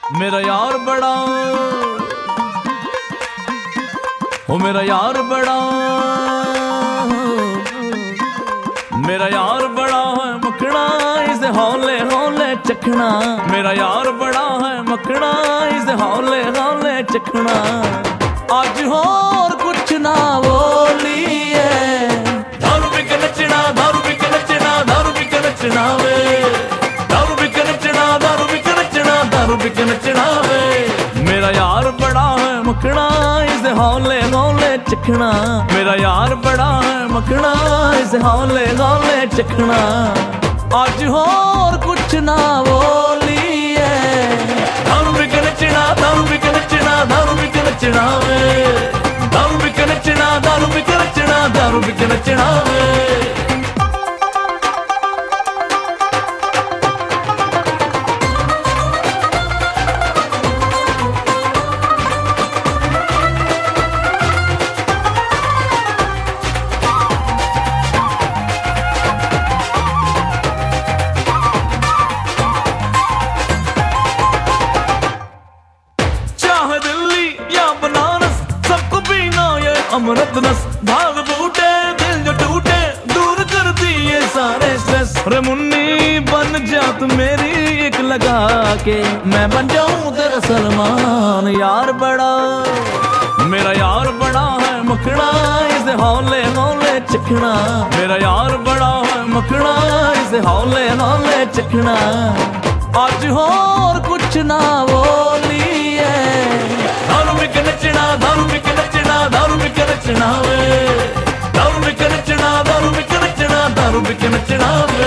मेरा यार बड़ा हो, मेरा यार बड़ा, मेरा यार बड़ा है मखना, इसे हौले हौले चखना। मेरा यार बड़ा है मखना, इसे हौले हौले चखना। आज हो और कुछ ना बोलिए, दारू पी के नचना, दारू पी के नचना, दारू पी के नचना वे, दारू पी के नचना, दारू पी के नचना, दारू पी के नचना वे। मेरा यार बड़ा है मखना, इसे हौले हौले चखना। मेरा यार बड़ा है मखना, इसे हौले हौले चखना। आज हो और कुछ ना बोलिए, दारू पी के नचना, दारू पी के नचना, दारू पी के नचना वे, दारू पी के नचना, दारू पी के नचना, दारू पी के नचना वे। अमृत नस भाग बूटे, दिल जो टूटे दूर कर दिए सारे स्ट्रेस। रे मुन्नी बन जा तू मेरी एक लगा के, मैं बन जाऊं तेरा सलमान। यार बड़ा, मेरा यार बड़ा है मखना, इसे हौले हौले चखना। मेरा यार बड़ा है मखना, इसे हौले हौले चखना। आज हो और कुछ ना बोलिए, दारू पी के नचना, दारू पी के नचना, दारू पी के नचना वे, दारू पी के नचना, दारू पी के नचना, दारू पी के नचना वे।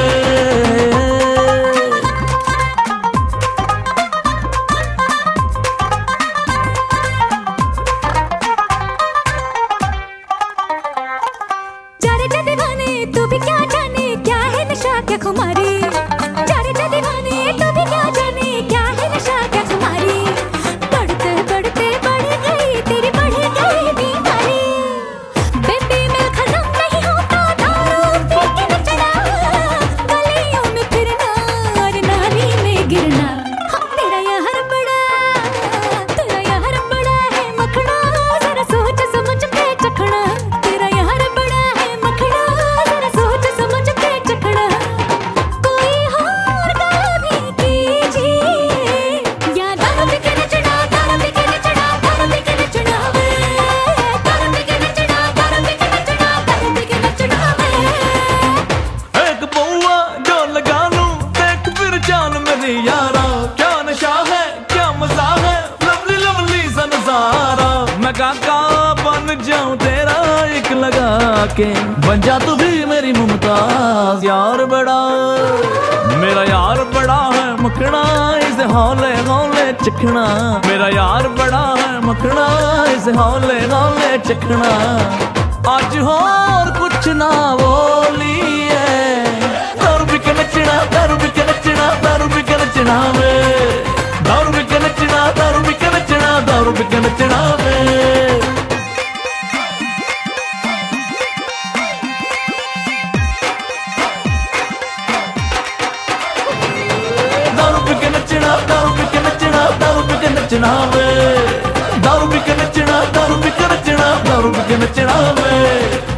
जारे जा दीवाने तू भी क्या जाने, क्या है नशा क्या खुमारी। जारे जा दीवाने तू भी क्या जाने, क्या है नशा क्या खुमारी। बढ़ते बढ़ते बढ़ गई तेरी, बढ़ गई बीमारी। बेबी मैं खत्म नहीं होता, दारू पी के नचना, गलियों में फिरना और नाली में गिरना। तेरा यार बड़ा, तेरा यार बड़ा है मखना, जरा सोच समझ के चखना। तेरा यार बड़ा है मखना, जरा सोच समझ के चखना। कोई और गल भी कीजिए, या दारू पी के नचना, दारू पी के नचना, दारू पी के नचना वे, दारू पी के नचना, दारू पी के नचना, दारू पी के नचना वे। एक बउआ जो लगा लूं, देख फिर जान मेरी यारा। क्या नशा है, क्या मजा है, लवली लवली सा नजारा। मैं काका बन जाऊं तेरा एक लगा के, बन जा तू भी मेरी मुमताज। यार बड़ा, मेरा यार बड़ा है मखना, इसे हौले हौले चखना। मेरा यार बड़ा है मखना, इसे हौले हौले चखना। आज हो और कुछ ना बोलिए, दारू पी के नचना, दारू पी के नचना, दारू पी के नचना वे, दारू पी के नचना, दारू पी के नचना, दारू पी के नचना वे। दारू पी के नचना, दारू पी के नचना, दारू पी के नचना वे, दारू पी के नचना, दारू पी के नचना, दारू पी के नचना वे।